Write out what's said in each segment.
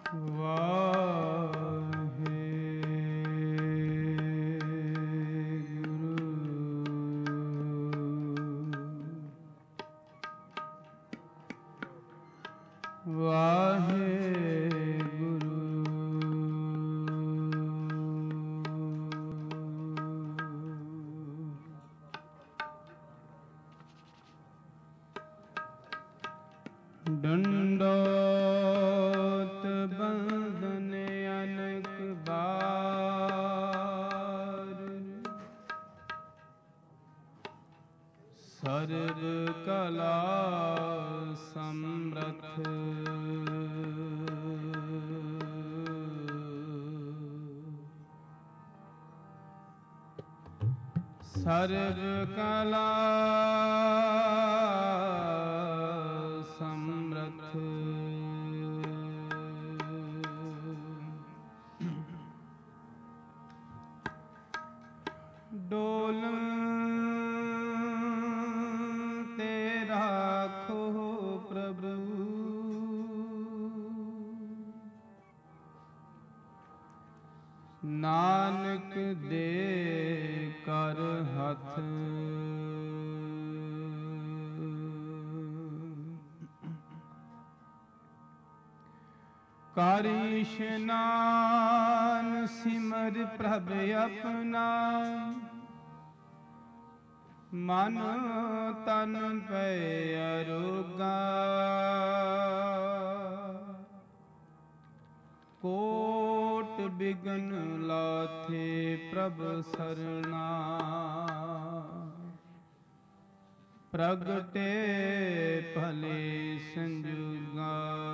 ਡੰਡੋਤ ਬੰਦਨ ਅਨਕ ਬਾਰ, ਸਰਬ ਕਲਾ ਸਮਰਥ। ਸਰਬ ਕਲਾ ਸਮਰਥ। ਡੋਲਨ ਤੇ ਰਾਖੋ ਪ੍ਰਭੂ, ਨਾਨਕ ਦੇ ਕਰ ਹੱਥ। ਕਰ ਇਸ਼ਨਾਨ ਸਿਮਰ ਪ੍ਰਭ ਆਪਣਾ, ਮਨ ਤਨ ਪੈ ਅਰੋਗਾ। ਕੋਟ ਬਿਗਨ ਲਾਥੇ ਪ੍ਰਭ ਸਰਣਾ, ਪ੍ਰਗਟੇ ਭਲੇ ਸੰਜੋਗਾ।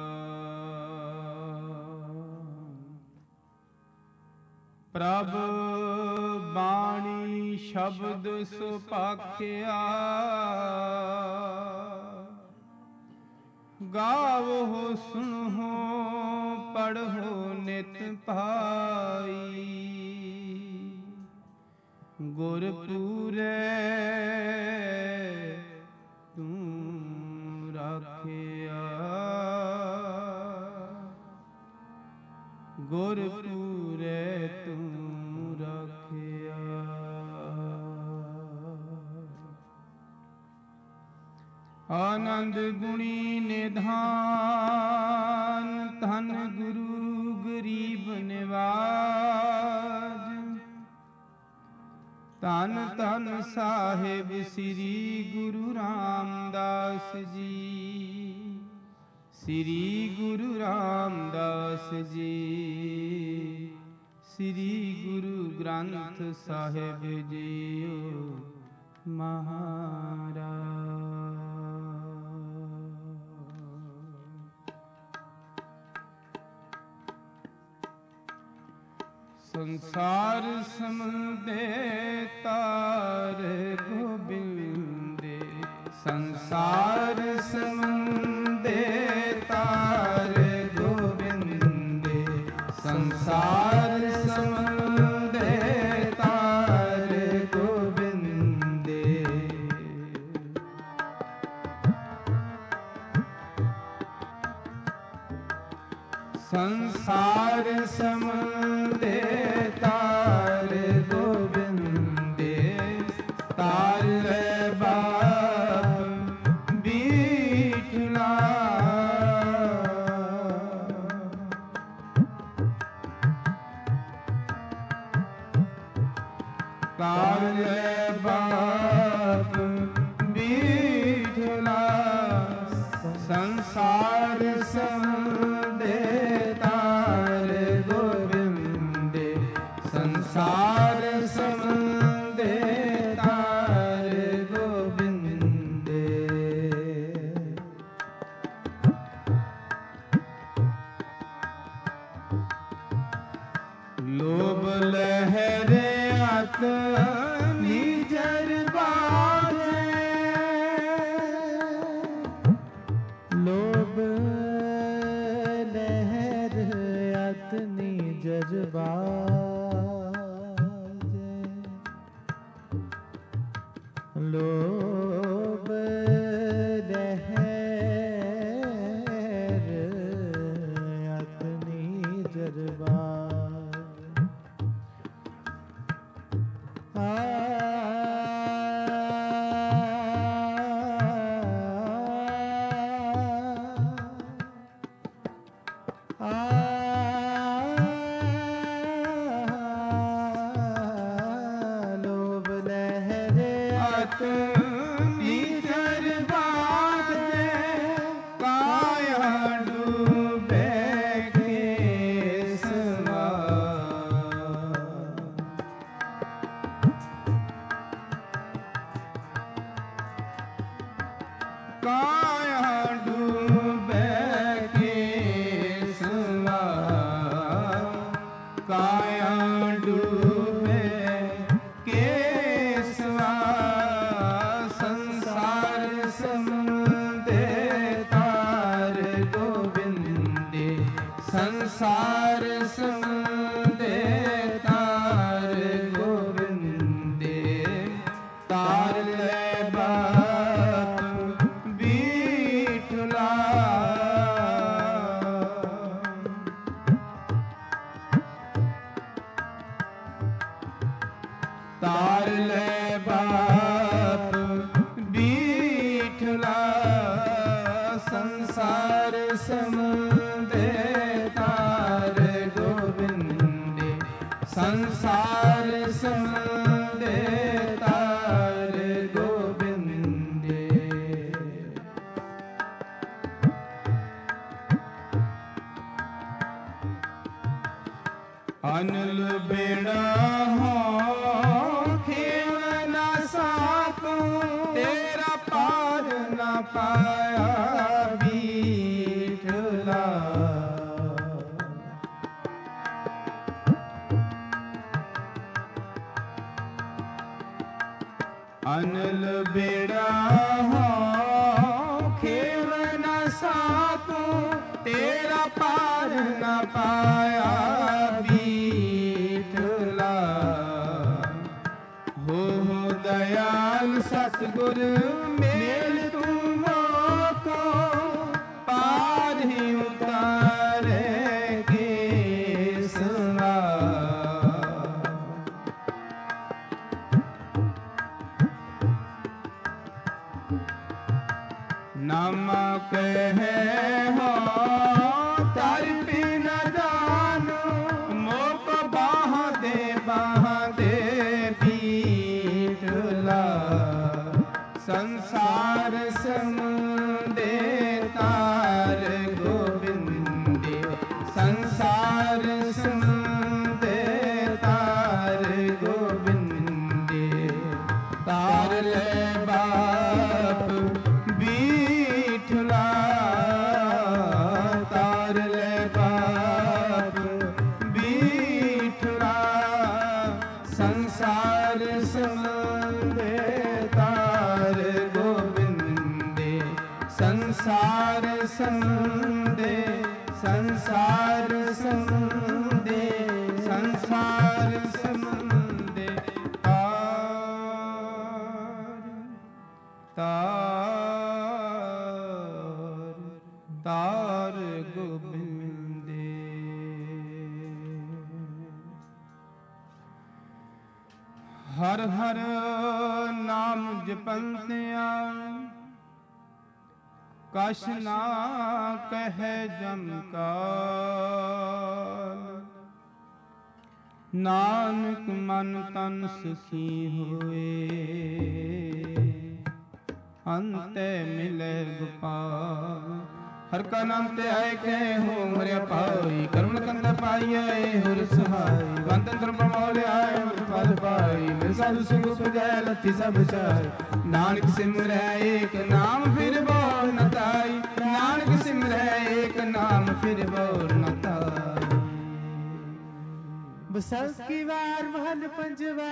ਪ੍ਰਭ ਬਾਣੀ ਸ਼ਬਦ ਸੁਭਾਖਿਆ, ਗਾਵੋ ਸੁਣੋ ਪੜ੍ਹੋ ਨਿਤ ਭਾਈ। ਗੁਰ ਪੂਰੈ ਤੂੰ ਰਾਖਿਆ, ਗੁਰ ਪੂਰੈ ਤੂੰ ਰਾਖਿਆ। ਆਨੰਦ ਗੁਣੀ ਨਿਧਾਨ, ਧਨ ਗੁਰੂ ਗਰੀਬ ਨਿਵਾਜ। ਧੰਨ ਧੰਨ ਸਾਹਿਬ ਸ੍ਰੀ ਗੁਰੂ ਰਾਮਦਾਸ ਜੀ, ਸ੍ਰੀ ਗੁਰੂ ਰਾਮਦਾਸ ਜੀ, ਸ੍ਰੀ ਗੁਰੂ ਗ੍ਰੰਥ ਸਾਹਿਬ ਜੀਓ ਮਹਾਰਾਜ। ਸੰਸਾਰ ਸਮੁੰਦੇ ਤਾਰ ਗੋਬਿੰਦੇ, ਸੰਸਾਰ ਸਮੁੰਦੇ ਤਾਰ ਗੋਬਿੰਦੇ, ਸੰਸਾਰ ਸਮੁੰਦੇ ਤਾਰ ਗੋਬਿੰਦੇ। ਸੰਸਾਰ ਸਮੁੰਦੇ ਤਾਰ ਗੋਬਿੰਦੇ, ਤਾਰ ਲੈ ਬਾਪ ਬੀਠਲਾ। ਤਾਰ ਲੈ ਬਾਪ ਬੀਠਲਾ, ਸੰਸਾਰ ਸਮੁੰਦੇ ਤਾਰ ਗੋਬਿੰਦੇ, ਸੰਸਾਰ ਸਮੁੰਦੇ ਤਾਰ ਗੋਬਿੰਦੇ। ਲੋਭ ਲਹਿਰੇ ਅਤ ਨੀਜਰ ਬਾਝੇ, ਲੋਭ ਲਹਿਰ ਅਤ ਨੀਜਰ ਬਾਝੇ। ਲੋਭ ਲਹਿਰ ਅਤ ਨੀਜਰ ਲੋਭ ਲਹਿਰੇ ਅਤ ਨੀਚਰ ਬਾਜੇ ਕਾਇਆ ਡੂਬੇ ਕੇਸਵਾ ਕਾਇਆ ਡੂਬੇ ਕੇਸਵਾ ਕਾਇਆ ਡੂਬੇ ਕੇਸਵਾ ਸੰਸਾਰ ਸਮੁੰਦੇ ਤਾਰ ਗੋਬਿੰਦੇ ਸੰਸਾਰ ਸਮੁੰਦੇ ਤਾਰ ਗੋਬਿੰਦੇ ਤਾਰ ਲੈ ਬਾਪ ਬੀਠਲਾ ਤਾਰ ਲੈ ਬਾਪ ਬੀਠਲਾ ਸੰਸਾਰ ਸਮੁੰਦੇ ਤਾਰ ਗੋਬਿੰਦੇ ਸੰਸਾਰ ਸਮੁੰਦੇ ਤਾਰ ਗੋਬਿੰਦੇ ਅਨਲ ਬੇੜਾ ਹੋ ਖੇਵ ਨਾ ਸਾਕੂ ਤੇਰਾ ਪਾਰ ਨਾ ਪਾਇਆ ਬੀਠਲਾ ਅਨਲ ਬੇੜਾ ਹੋ ਖੇਵ ਨਾ ਸਾਕੂ ਤੇਰਾ ਪਾਰ ਨਾ ਪਾਇਆ ਬੀਠਲਾ ਹੋ ਦਇਆਲ ਸਤਿਗੁਰ ਮੇਲ ਤੂੰ ਮੋਕੋ ਪਾਰ ਹੀ ਉਤਾਰੇ ਕੇਸਵਾ ਨਾਮਾ ਕਹੇ ਹੋ ਤਰ ਬਿਨ ਦਾਨ ਮੋਕ ਬਾਹ ਦੇ ਬੀਠਲਾ ਸੰਸਾਰ ਸਮੁੰਦੇ ਤਾਰ ਗੋਬਿੰਦੇ ਸੰਸਾਰ ਸਮੁੰਦੇ ਤਾਰ ਗੋਬਿੰਦੇ ਤਾਰ ਲੈ ਬਾਪ ਬੀਠਲਾ ਤਾਰ ਲੈ ਬਾਪ ਬੀਠਲਾ ਸੰਸਾਰ ਸਮੁੰਦੇ ਤਾਰ ਗੋਬਿੰਦੇ ਸੰਸਾਰ ਸਮੁੰਦੇ ਸੰਸਾਰ ਸਮੁੰਦੇ ਸੰਸਾਰ ਸਮੁੰਦੇ ਤਾਰ ਤਾਰ ਗੋਬਿੰਦੇ ਹਰ ਹਰ ਨਾਮ ਜਪੰਤਿਆ ਕਛ ਨਾ ਕਹਿ ਜਮਕਾਲ ਨਾਨਕ ਮਨ ਤਨ ਸੁਖੀ ਹੋਏ ਅੰਤੇ ਮਿਲੇ ਗੋਪਾਲ ਹਰ ਕਾ ਨਾਮ ਤੇ ਆਏ ਕਹੇ ਹੋ ਮਰਿਆ ਪਾਈ ਕਰਮ ਕੰਦ ਪਾਈਏ ਹੁਰ ਸਹਾਈ ਬੰਦ ਅੰਦਰ ਪ੍ਰਮੋਲ ਆਏ ਮੁਰ ਪਦ ਪਾਈ ਮਿਲ ਸਾਧੂ ਸਿੰਘ ਉਪਜੈ ਲੱਥੀ ਸਭ ਚਾਈ ਨਾਨਕ ਸਿਮਰੈ ਏਕ ਨਾਮ ਫਿਰ ਬੋਲ ਨ ਤਾਈ ਨਾਨਕ ਸਿਮਰੈ ਏਕ ਨਾਮ ਫਿਰ ਬੋਲ ਨ ਤਾਈ ਬਸੰਤ ਕੀ ਵਾਰ ਮਹਲ ਪੰਜਵਾ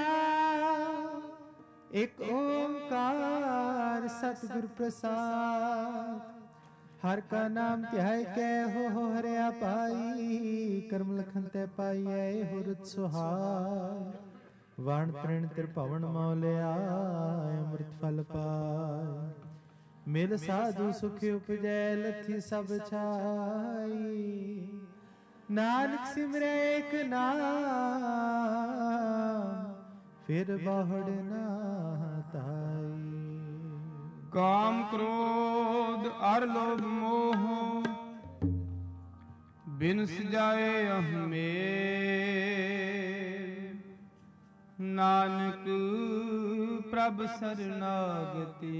ਇੱਕ ਓੰਕਾਰ ਸਤਿਗੁਰ ਪ੍ਰਸਾਦ ਹਰ ਕਾ ਨਾਮ ਧਿਆਇ ਕੈ ਹੋ ਹਰਿਆ ਪਾਈ ਕਰਮ ਲਖਨ ਤੇ ਪਾਈਐ ਹੁਰਤ ਸੁਹਾਈ ਵਣ ਤ੍ਰਿਣ ਤ੍ਰਿਭਵਨ ਮੌਲਿਆ ਅੰਮ੍ਰਿਤ ਫਲ ਪਾਈ ਮਿਲ ਸਾਧੂ ਸੁਖ ਉਪਜੈ ਲੱਥੀ ਸਭ ਛਾਈ ਨਾਨਕ ਸਿਮਰੈ ਏਕ ਨਾਮ ਫਿਰ ਬਾਹੜ ਨਾ ਤਾਈ ਕਾਮ ਕ੍ਰੋਧ ਅਰ ਲੋਭ ਮੋਹ बिन सजाए अहमे नानक प्रभ सरनागति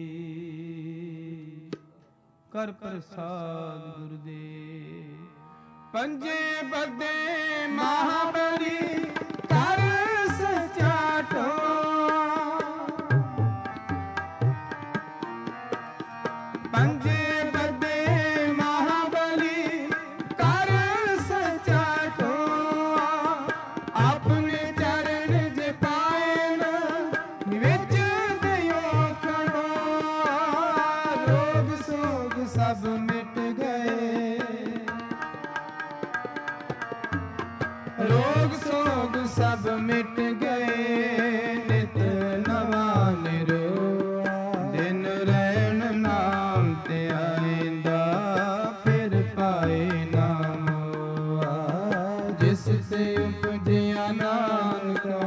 कर प्रसाद गुरुदेव। पंजे बदे महाबली कर सचाटो पंजे बदे महाबली कर सचाटो अपने चरण जे पाए न विच दियो खड़ो रोग सोग सब मिट गए रोग सोग सब मिट गए नित नवा निरोआ दिन रहन नाम ते आइंदा फिर पाए नाम जिस से उपजिया नानका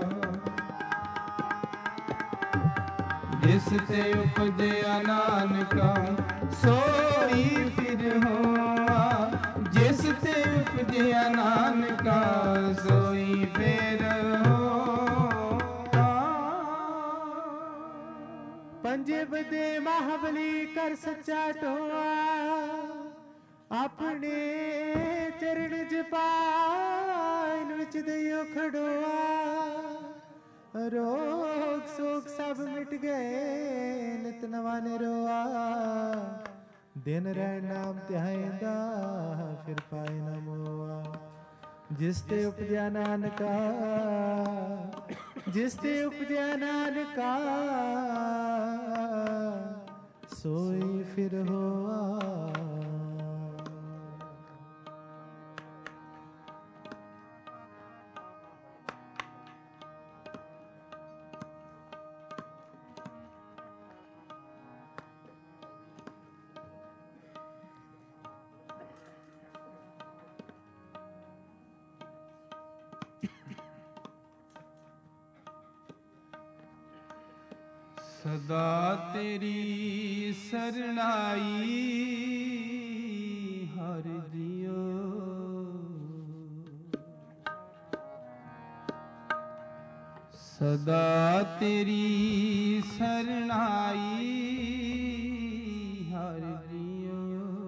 जिस से उपजिया नानका सोई फिर होआ जिस ते उपजिया नानका सोई फिर होआ। पंजे बदे महाबली कर सच्चा टोआ अपने चरण च पाइन विच दइयो खड़ोआ रोग सोग सब मिट गए नित नवा निरोआ दिन रह नाम ध्याएंदा फिर पाए न मोआ जिस ते उपजया नानका जिस ते उपजया नानका सोई फिर होआ। सदा तेरी सरनाई हर जियो सदा तेरी सरनाई हर जियो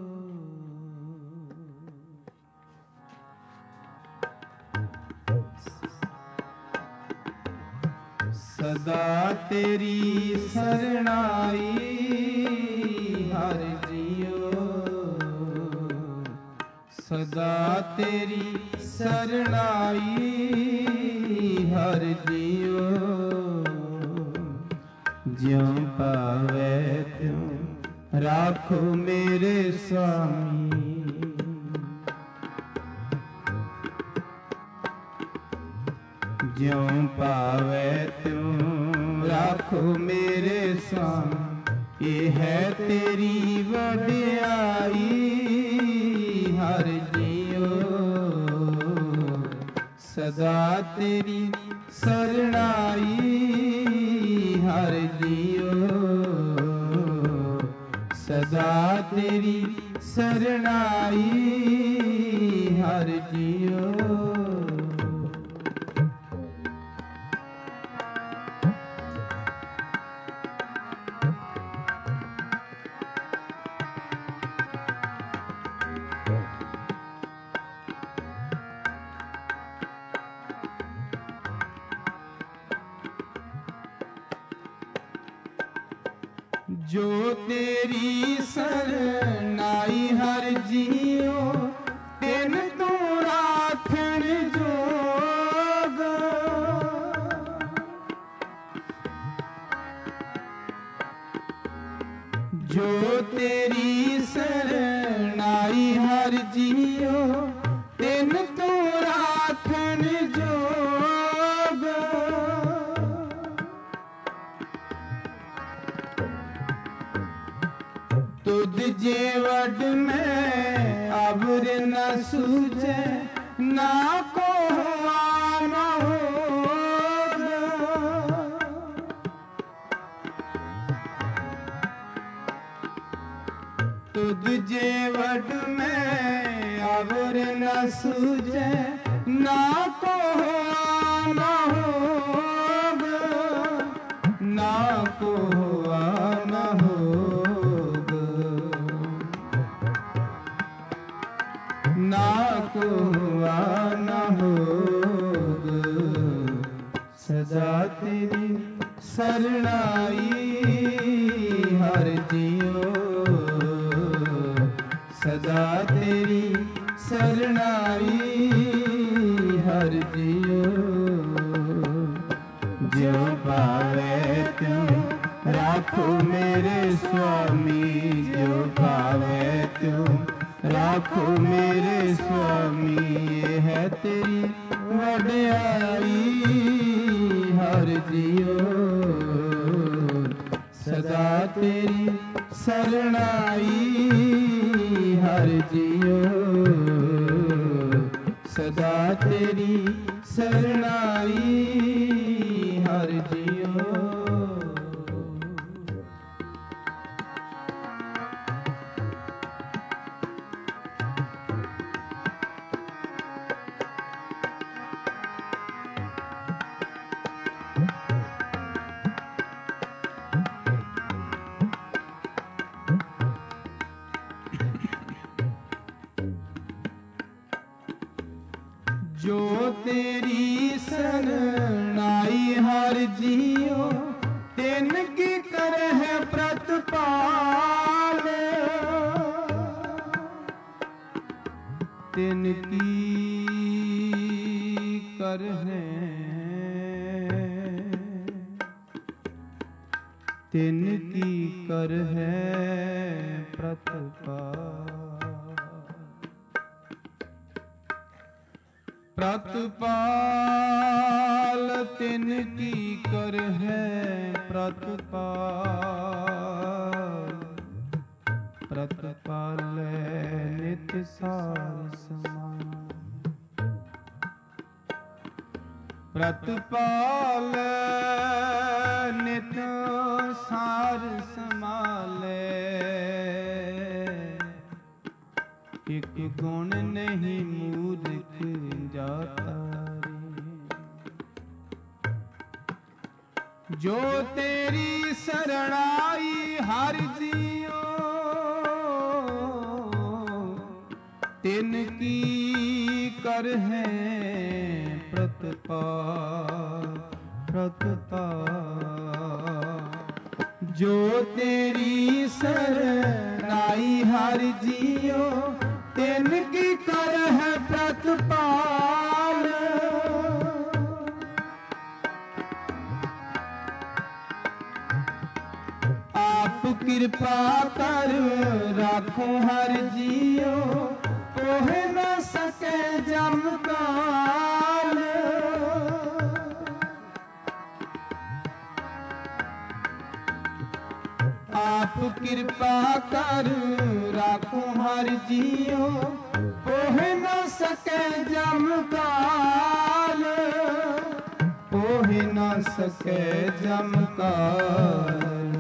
सदा तेरी सरनाई हर जियो सदा तेरी सरनाई हर जियो ज्यों पावे त्यों राखो मेरे स्वामी ज्यों पावे त्यों राखो मेरे स्वामी ये है तेरी वडियाई हर जियो सदा तेरी सरनाई हर जियो सदा तेरी सरनाई हर जियो। जो तेरी सरनाई हर जियो तिन तू राखण जोग जो तेरी सरनाई हर जियो तिन तू राखण जोग तुझ जे वड में अबर न सूझे ना को आम होग तुझ जे वड में बावर न सूझे ना को ना होग, ना को न होग, ना को न होग। सदा तेरी शरणाई हर जियो, सदा तेरी शरणाई हर जियो। जो पावे त्यों राखो मेरे स्वामी, जो पावे त्यों राखो मेरे स्वामी। ये है तेरी वड्याई हर जियो, सदा तेरी शरणाई हर जियो, सदा तेरी शरणाई हर जियो। जो तेरी शरणाई हर जियो, तिनकी करह प्रतिपाल, तिनकी करह, तिनकी करह प्रतिपाल। प्रतिपाल तिनकी करह प्रतिपाल, प्रतिपाल नित सार समान, प्रतिपाल नित सार समाले। एक गुण नहीं मूर्ख जाता रे, जो तेरी शरणाई हर जियो, तिनकी करह प्रतिपाल, प्रतिपाल। जो तेरी शरणाई हर जियो, तिनकी करह प्रतिपाल। आप कृपा कर राखो हर जियो, ओह न सके जम काल। आप कृपा कर राखो हर जियो, ओह न सके जम काल, ओह न सके जम काल,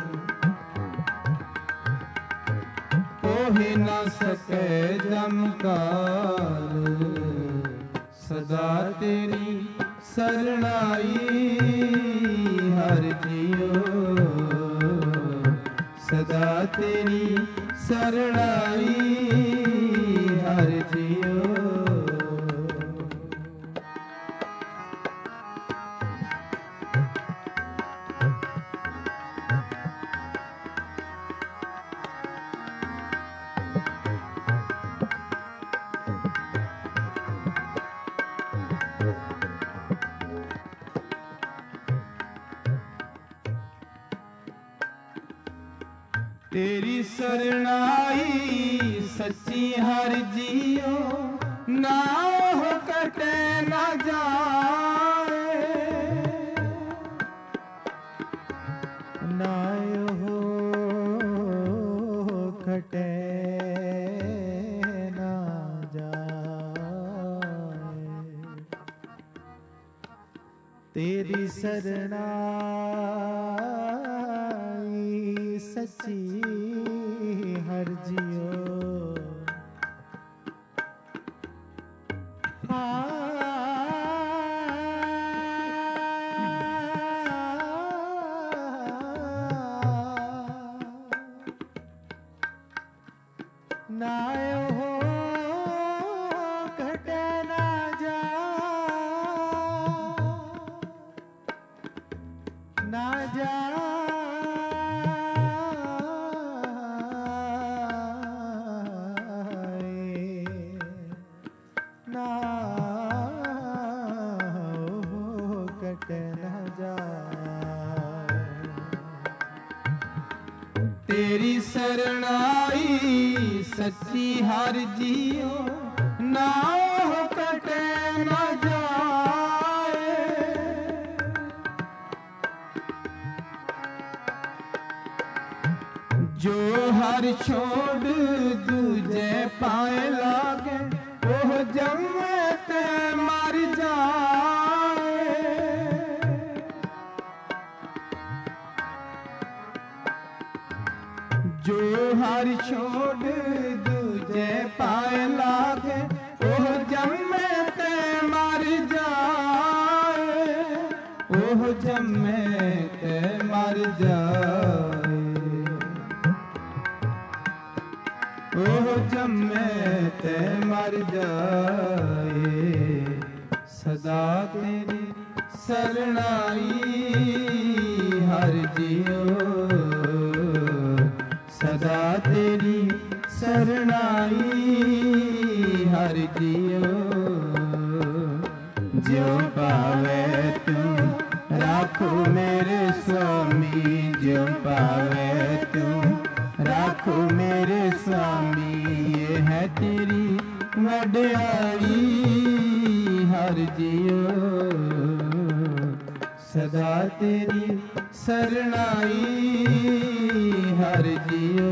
ओह न सके जम काल। सदा तेरी शरणाई हर जियो, सदा तेरी शरणाई हर जियो। तेरी शरणाई सच्ची हर जियो, नाह कटे न जाए, नाय हो कटे ना जाए। तेरी शरणाई सच्ची हर जियो, नायो हो घटे ना जा ना जा ना हो घटे ना जा तेरी शरणाई सच्ची हर जियो ना हो कटे न जाए। जो हर छोड़ दूजे पाए लागे ओह जन्मे ते मर जाए। जो हर छोड़ दूजे पाए लागे ओह जन्मे ते मर जाए। ओह जन्मे ते मर जाए। ओह जन्मे ते मर जाए। सदा तेरी शरणाई हर जियो सदा तेरी शरणाई हर जियो। जो पावे तुम राखो मेरे स्वामी जो पावे तुम राखो मेरे स्वामी। ये है तेरी वड्याई हर जियो सदा तेरी शरणाई हर जियो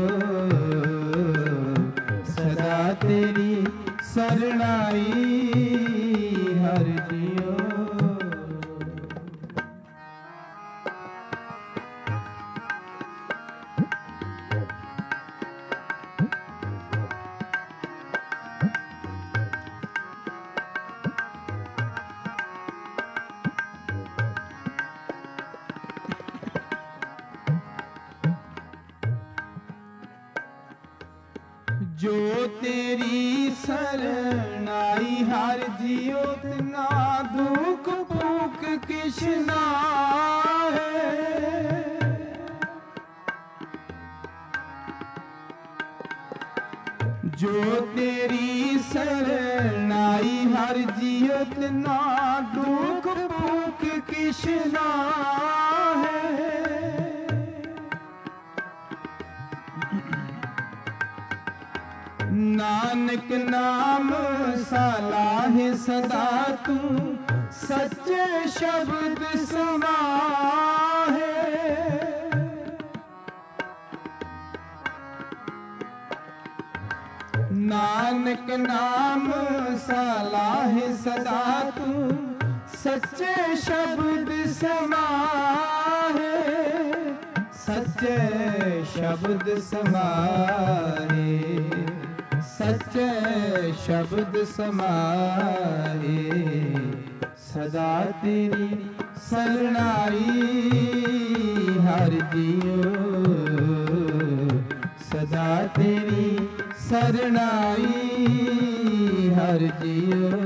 सदा तेरी शरणाई हर जियो। जो तेरी शरणाई हर जियो तना दुख भूख किशना है। जो तेरी शरणाई हर जियो तना दुख भूख किशना है। नानक नाम सलाह सदा तू सच्चे शब्द समाहे। नानक नाम सलाह सदा तू सच्चे शब्द समाहे। सच्चे शब्द समाहे सच्चे शब्द समाए। सदा तेरी शरणाई हर जियो सदा तेरी शरणाई हर जियो।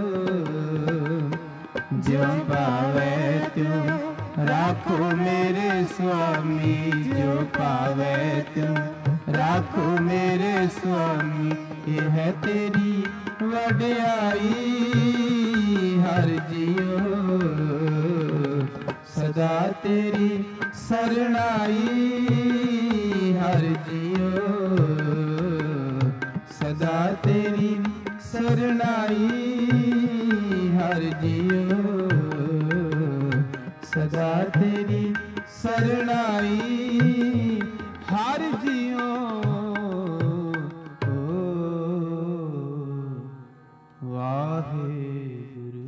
जो पावे तुम राखो मेरे स्वामी जो पावे तुम राखो मेरे स्वामी। ये है तेरी वड्याई हर जियो सदा तेरी शरणाई हर जियो सदा तेरी शरणाई हर जियो सदा तेरी शरणाई हर जियो। वाहेगुरु।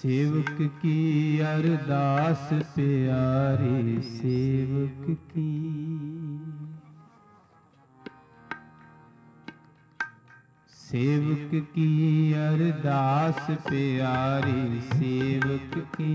सेवक की अरदास प्यारे सेवक की, सेवक की अरदास प्यारे सेवक की।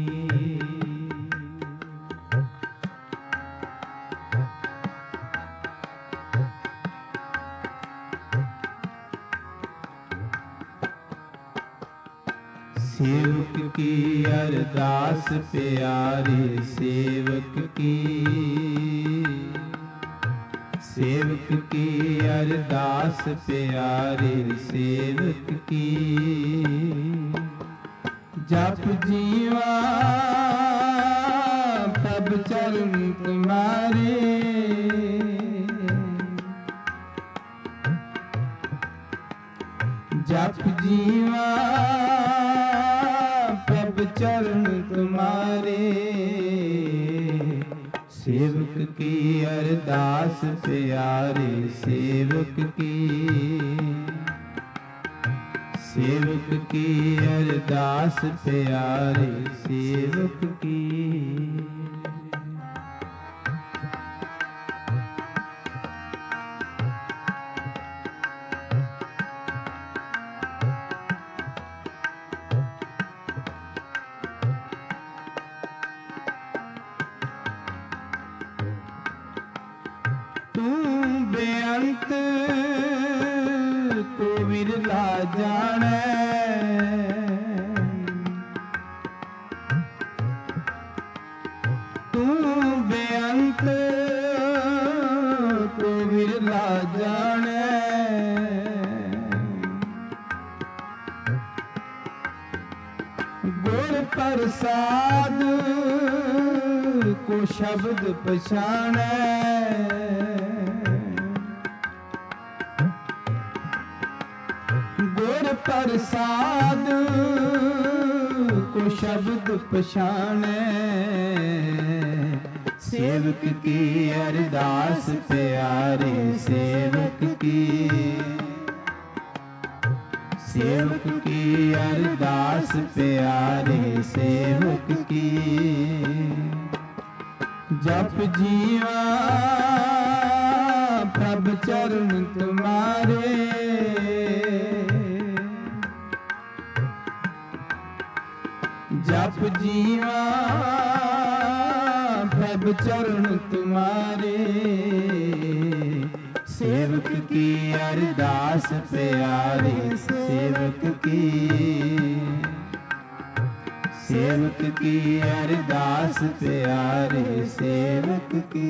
सेवक की अरदास प्यारे सेवक की, सेवक की अरदास प्यारे सेवक की। जप जीवा तब चरण तुम्हारे, जप जीवा प्रभ चरण तुम्हारे। सेवक की अरदास प्यारे सेवक की, सेवक की अरदास प्यारे सेवक की। तू बेअंत तू विरला जाने, तू बेअंत तू विरला जाने। गुर प्रसाद को शब्द पछाने, गुर प्रसाद को शब्द पछाने। सेवक की अरदास प्यारे सेवक की, सेवक की अरदास प्यारे सेवक की। जप जीवा प्रभ चरण तुम्हारे, जप जीवा प्रभ चरण तुम्हारे। सेवक की अरदास प्यारे सेवक की, सेवक की अरदास प्यारे सेवक की।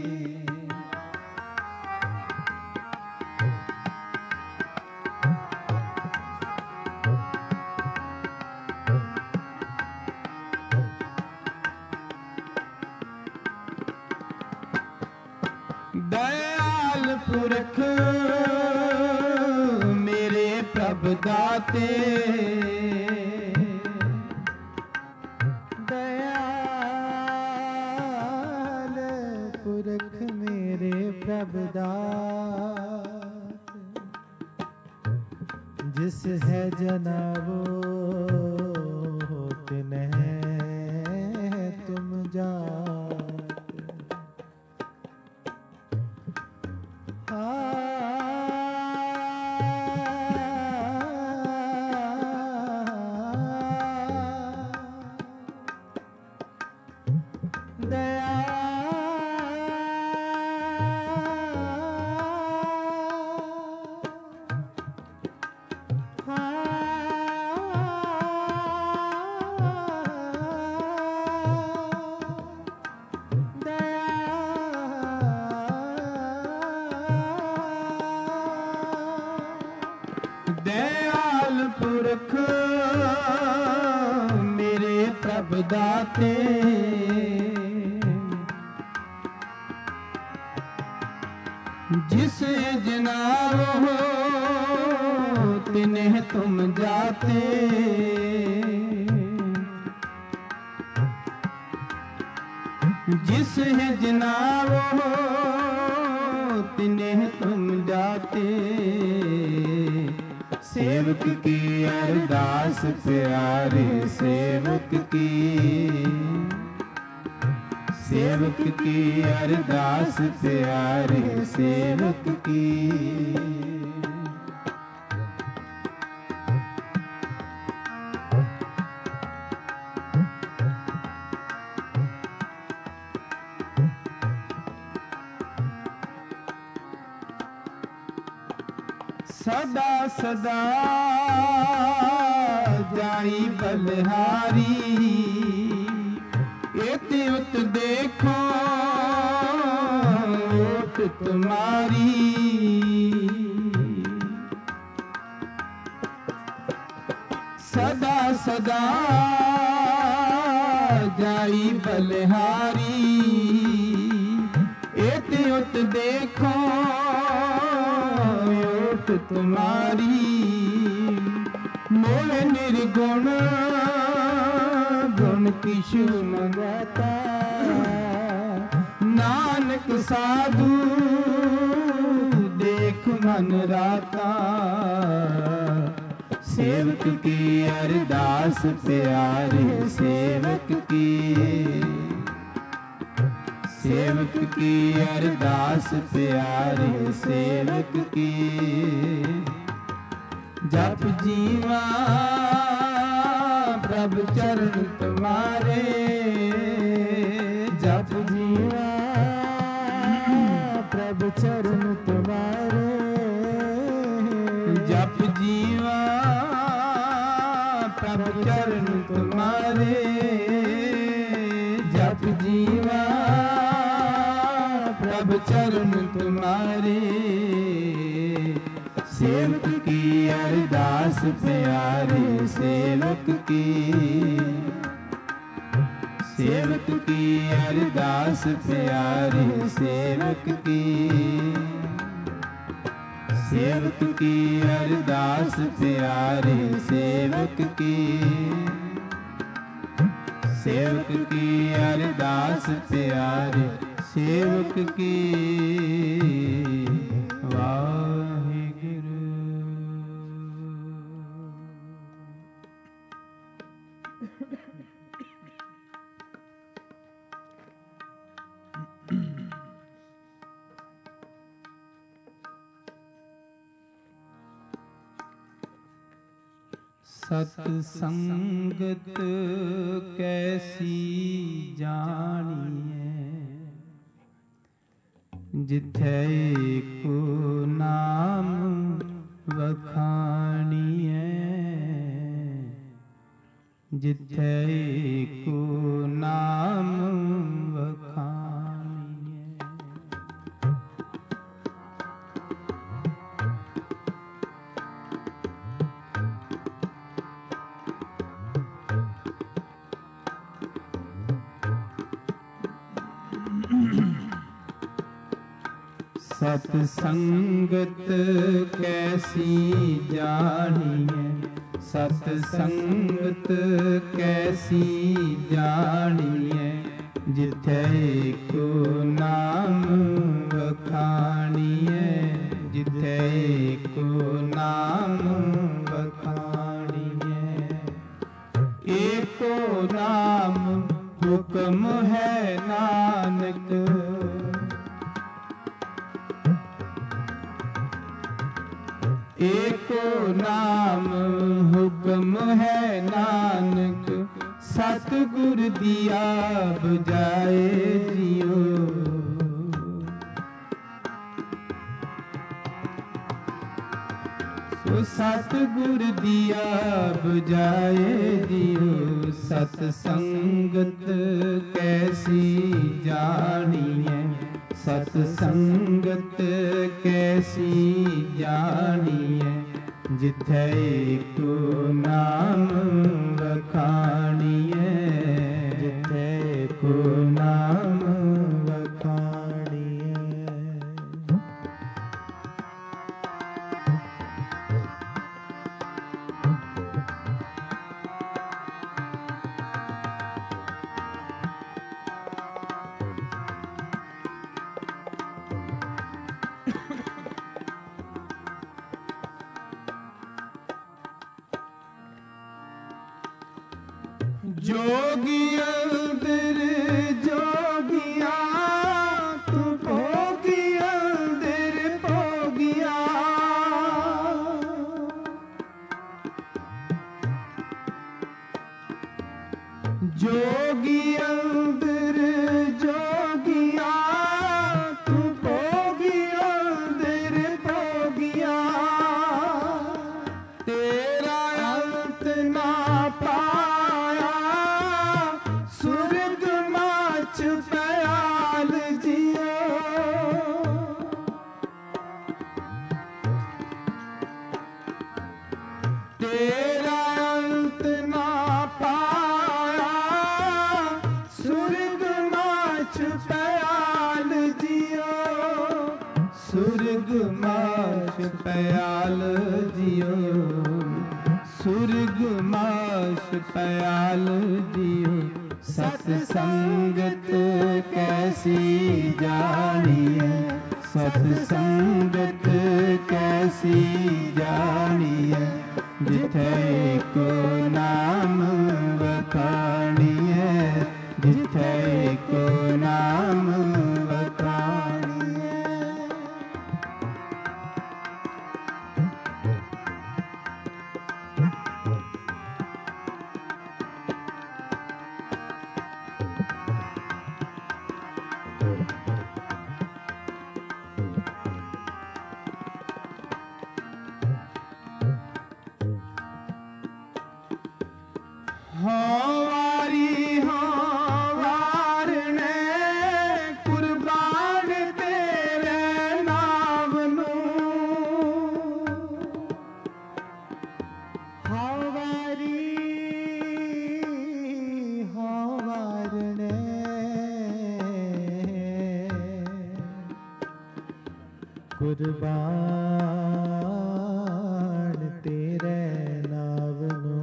दयाल पुरख मेरे प्रभ दाते, दयाल पुरख मेरे प्रभ दात। जिस है जनाबो तिन्ह तुम जात। दयाल पुरख मेरे प्रभ दाते, जिस जनाब हो तिन्ह तुम जाते। जिस है जनाब हो तिन्ह तुम जाते। सेवक की अरदास प्यारे सेवक की, सेवक की अरदास प्यारे सेवक की। सदा सदा जाई बलिहारी, एत उत देखो ओट तुम्हारी। सदा सदा जाई बलिहारी, एत उत देखो तुम्हारी। मोह निर्गुण गुण किशु न गाता, नानक साधु देख मन राता। सेवक की अरदास प्यारे सेवक की, सेवक की अरदास प्यारे सेवक की। जप जीवा प्रभु चरण तुम्हारे, जप जीवा प्रभु चरण तुम्हारे। जप जीवा प्रभु चरण तुम्हारे, जप जीवा प्रभु चरण तुम्हारे। सेवक की अरदास प्यारे सेवक की, सेवक की अरदास प्यारे सेवक की। सेवक की अरदास प्यारे सेवक की, सेवक की अरदास प्यारे सेवक की। वाहिगुरु। सत्संगत कैसी जानिए, जिथे को नाम वखानिए, जिथे को नाम वखानिए। सत्संगत कैसी जानिए, सत्संगत कैसी जानिए, जिथे को नाम वखानिए, जिथे को नाम वखानिए। एको नाम हुक्म है नानक, एको नाम हुक्म है नानक, सतगुर दिया बुझाए जियो। सो सतगुर दिया बुझाए जियो। सतसंगत कैसी जानिए, सतसंगत कैसी जानिए, जिथे को नाम वखानिए, जिथे को नाम वखानिए। जोगी अंदर जोगिया तू भोगी अंदर भोगिया जोगी अंदर जोगिया तू भोगी अंदर भोगिया तेरा अंत ना पाया सुरग माच पयाल जियो तेरा अंत ना पाया सुरग माच पयाल जियो सुरग माच पयाल जियो सुरग माश पयाल जियो सत्संगत कैसी जानिए सत्संगत कैसी जानिए जिथे को नाम वखाणिए जिथे को नाम वखाणिए। वारी वारने कुर्बान तेरे नाम नू वारी वारने कुर्बान तेरे नाम नू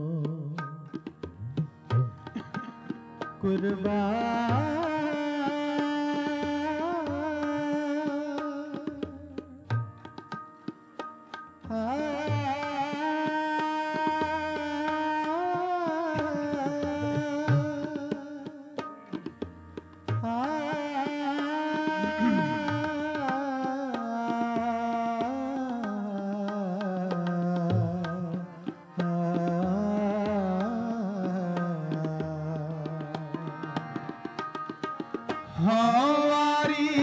वारी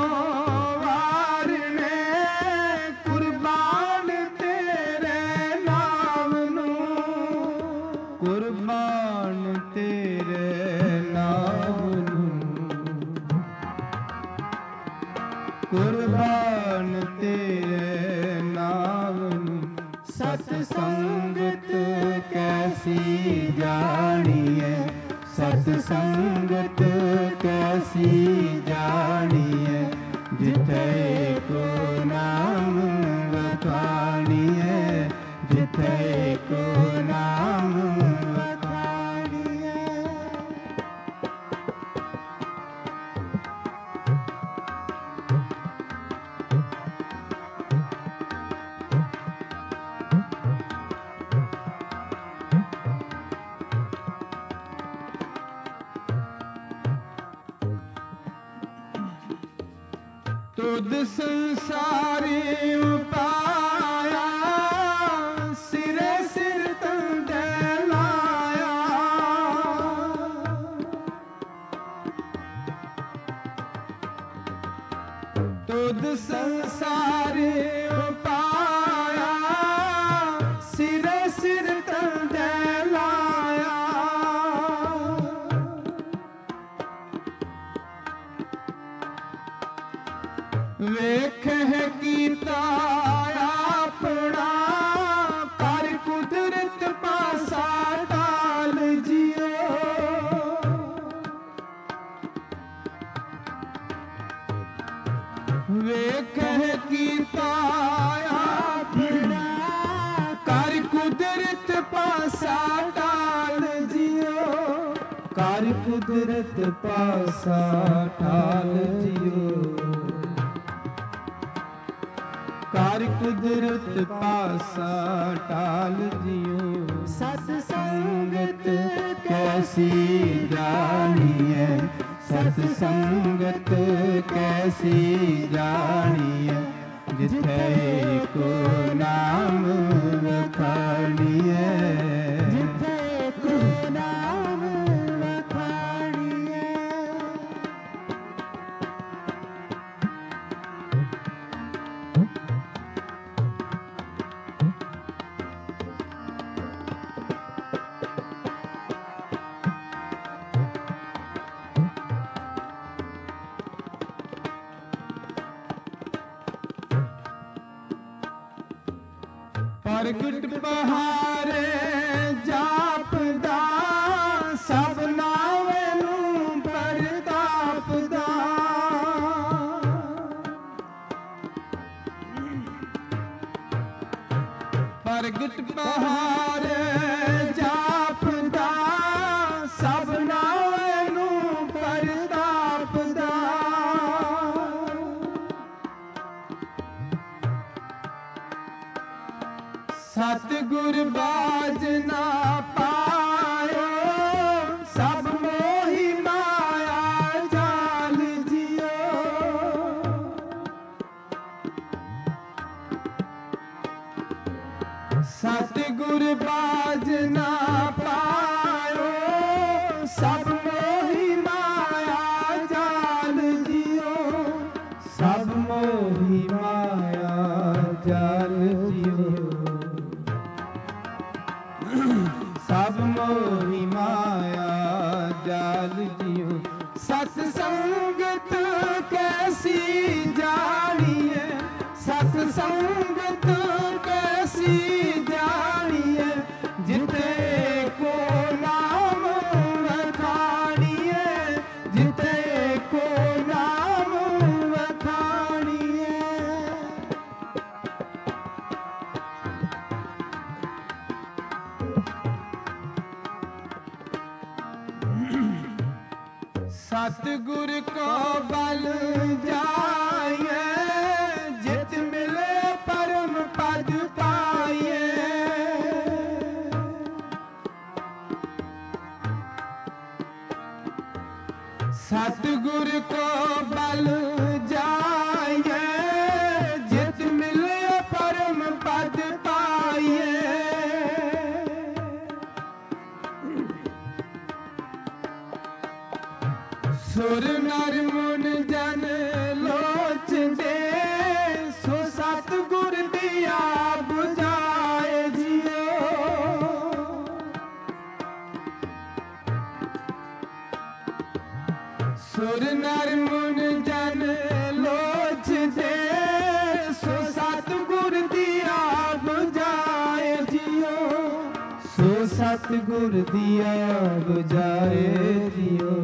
वारने कुर्बान तेरे नाम नू कुर्बान तेरे नाम नू कुर्बान तेरे नाम नू सत्संगत कैसी जानिए सत्संगत कैसी जानिए जिथे को नाम वखाणिए जिथे को नाम वखाणिए। तुद संसारी पाया सिरे सिर तंदे लाया तुद संसारी पाया सिरे सिर तंदे लाया वेख है कीता अपना कर कुदरत पासा टाल जियो वेख है कीता अपना कर कुदरत पासा टाल जियो कर कुदरत पासा टाल जियो कार कुदरत पासा टाल जियो सत्संगत कैसी जानिए, सत्संगत कैसी जानिए, जिथे को नाम वखाणिए, जिथे को नाम वखाणिए। प्रगट पहारे जापदा, सब नावे नूं परतापदा। प्रगट पहारे जापदा, सब नावे नूं परतापदा। सतगुर बाज ना पायो, सब मोही माया जाल जियो। सतगुर बाज ना पायो, सब मोही माया जाल जियो। सब मोही माया जाल जियो, सब मोही माया जाल जियो। सत्संगत कैसी जानिए, सत्संगत कैसी जानिए, जिते को नाम वखाणिए, जिते को नाम वखाणिए। सतगुर को बल जाइए, जित मिले परम पद पाइए। सतगुर को बल जाइए, जित मिले परम पद पाइए। सुर नर मुन जन लोच दे, सो सतगुर दिया बुझाए जियो। सुर नर मुन जन लोच दे, सो सतगुर दिया बुझाए जियो। सो सतगुर दिया बुझाए जियो,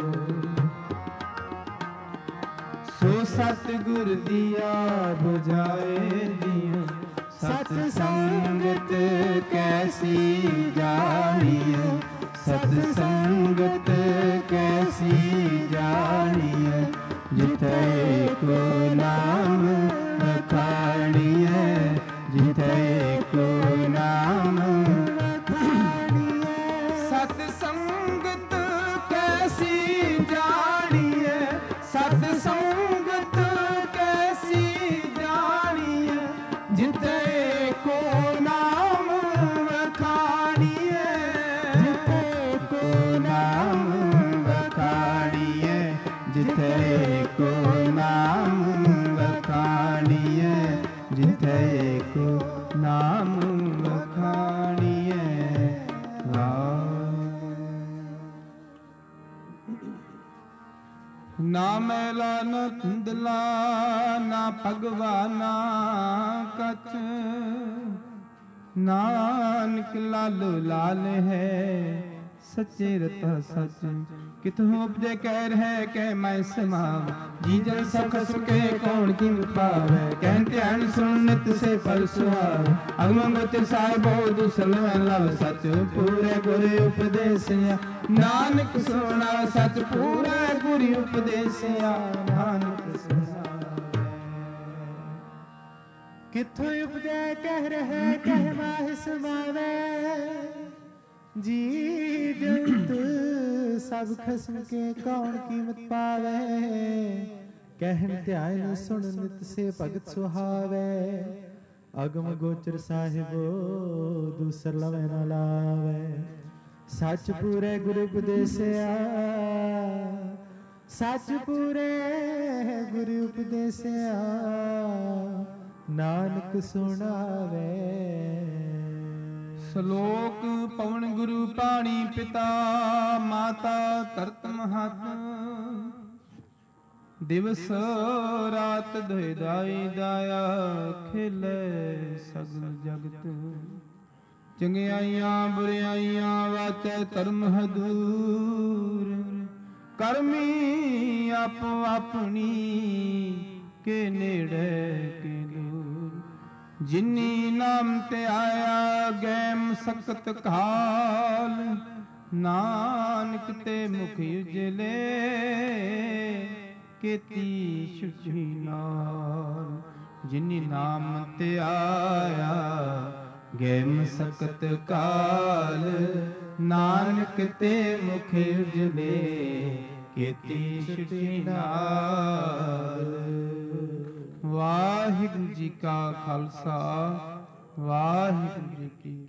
सो सतगुर दिया बुझाए जियो। सत्संगत कैसी जानिए, सत्संगत कैसी जानिए, जिथे को नाम वखाणिए, जिथे को नाम वखाणिए। सत्संगत कैसी जानिए, सत्संगत कैसी जानिए, जिते को नाम वखाणिए, जिते को नाम वखाणिए, जिते को नाम वखाणिए, जिते को नाम वखाणिए। ना मैला न धुंधला, ना भगवाना कछ, नानक लालो लाल है, सच्चे रता सच। कितु उपजे कह रहे कह मैं समाव, जी जन सब खसम के कौन किन पावे। कहन ध्यान सुन नित से फल सुहाव, अगम गति साहिबो दुसल लव सच। पूरे गुरु उपदेसिया नानक सुना सच, पूरे गुरु उपदेसिया नानक सुना। किथों उपजे कह रहे कह माहि समावे, जी जंत सब खसम के कौन कीमत पावे, कहन ध्यान सुन नित से भगत सुहावे। अगम गोचर साहिबो दूसर लवे न लावे, सच पूरे गुरु उपदेसिया, सच पूरे गुरु उपदेसिया, नानक सुनावे। ਸ਼ਲੋਕ ਪਵਨ ਗੁਰੂ ਪਾਣੀ ਪਿਤਾ, ਮਾਤਾ ਧਰਤ ਮਹਤ, ਦਿਵਸ ਰਾਤ ਦੁਇ ਦਾਈ ਦਾਇਆ, ਖੇਲੇ ਸਗਲ ਜਗਤ। ਚੰਗਿਆਈਆਂ ਬੁਰਿਆਈਆਂ ਵਾਚੈ ਧਰਮ ਹਦੂਰ, ਕਰਮੀ ਆਪੋ ਆਪਣੀ ਕੇ ਨੇੜੇ ਕੇ ਦੂਰ। ਜਿਨੀ ਨਾਮ ਤੇ ਆਇਆ ਗੈਮ ਸਕਤ ਕਾਲ, ਨਾਨਕ ਤੇ ਮੁਖ ਉਜਲੇ ਕੀਤੀ ਸ਼ੁਚੀ ਨਾਲ। ਜਿਨੀ ਨਾਮ ਤੇ ਆਇਆ ਗੈਮ ਸਕਤ ਕਾਲ, ਨਾਨਕ ਤੇ ਮੁਖ ਉਜਲੇ ਕੀਤੀ ਸ਼ੁਚੀ ਨਾਲ। ਵਾਹਿਗੁਰੂ ਜੀ ਕਾ ਖਾਲਸਾ, ਵਾਹਿਗੁਰੂ ਜੀ ਕੀ